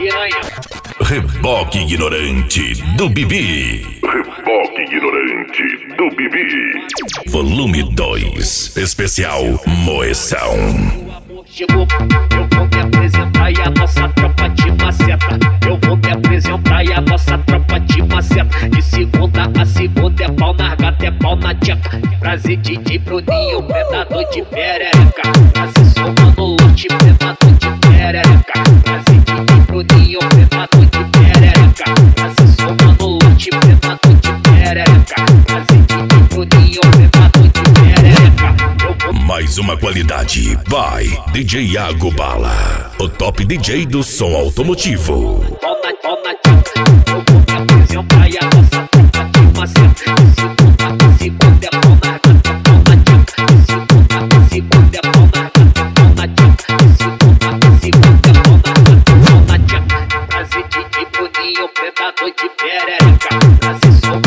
piranha. Reboque ignorante do Bibi. Reboque ignorante do Bibi. Volume 2, especial Moeção. Chegou, eu vou me apresentar e a nossa tropa te maceta. Eu vou me apresentar e a nossa tropa te maceta. De segunda a segunda é pau na gata, é pau na tcheca. Prazer DJ Bruninho, predador de perereca. Prazer somando lote, predador de perereca. Prazer DJ Bruninho, predador de perereca. Prazer somando lote, predador de perereca. Prazer DJ Bruninho, predador de perereca. Mais uma qualidade by DJ Iago Bala, o top DJ do som automotivo. Pau na tcheca, eu vou me apresentar e a nossa tropa te maceta. De segunda a segunda é pau na gata, é pau na tcheca. De segunda a segunda é pau na gata, é pau na tcheca. De segunda a segunda é pau na gata, é pau na tcheca. Prazer DJ Bruninho, predador de perereca. Prazer